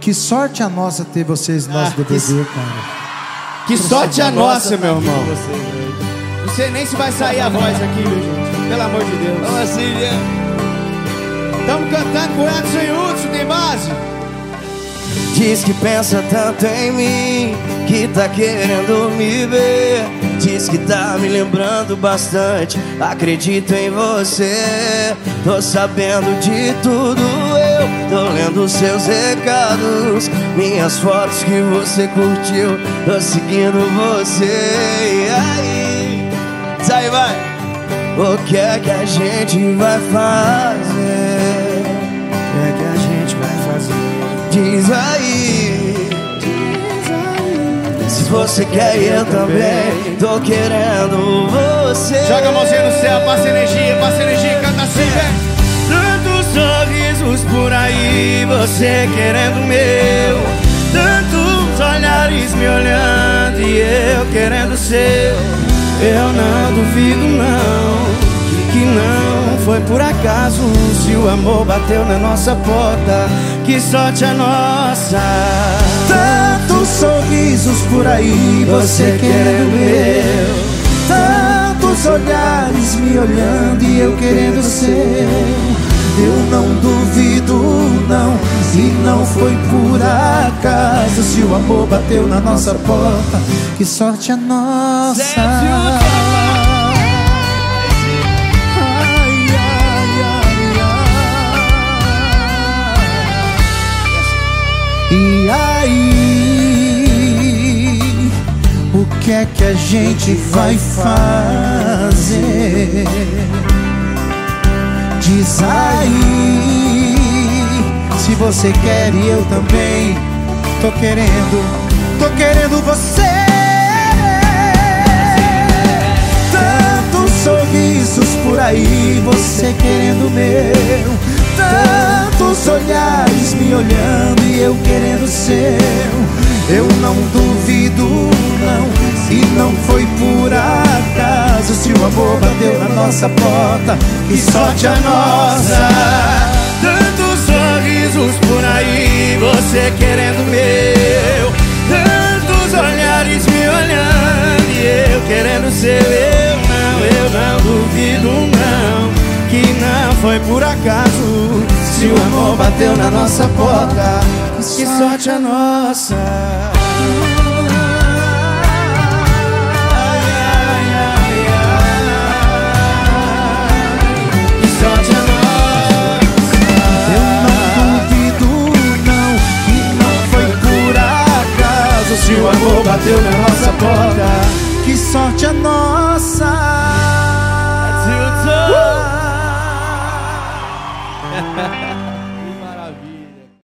Que sorte a nossa ter vocês no nosso DVD, cara. Que sorte a nossa, meu irmão. Não sei nem se vai sair a voz aqui, viu, gente? Pelo amor de Deus. Vamos assim, né? Estamos cantando com Edson e Hudson, tem base? Diz que pensa tanto em mim, que tá querendo me ver. Diz que tá me lembrando bastante, acredito em você. Tô sabendo de tudo, eu tô lendo seus recados, minhas fotos que você curtiu, tô seguindo você. E aí, sai, vai. O que é que a gente vai fazer? O que é que a gente vai fazer? Diz aí, se você quer eu também, tô querendo você. Joga a mãozinha no céu, passa energia, canta assim, vem. Tantos sorrisos por aí, você querendo o meu. Tantos olhares me olhando e eu querendo o seu. Eu não duvido não, que não foi por acaso. Se o amor bateu na nossa porta, que sorte a nossa. Tantos sorrisos por aí, você querendo meu. Tantos olhares me olhando e eu querendo ser. Eu não duvido não, e não foi por acaso. Se o amor bateu na nossa porta, que sorte a nossa. E aí, o que é que a gente vai fazer? Diz aí, se você quer e eu também, tô querendo você. Tantos sorrisos por aí, você querendo o meu. Tantos olhares me olhando e eu querendo o seu. Eu não duvido não, e não foi por acaso. Se o amor bateu na nossa porta, que sorte a nossa. Tantos sorrisos por aí, você querendo o meu. Tantos olhares me olhando e eu querendo o seu. Eu não duvido não, que não foi por acaso. Se o amor bateu na nossa porta, que sorte a nossa. Que sorte a nossa. Eu não duvido não, que não foi por acaso. Se o amor bateu na nossa porta, que sorte a nossa.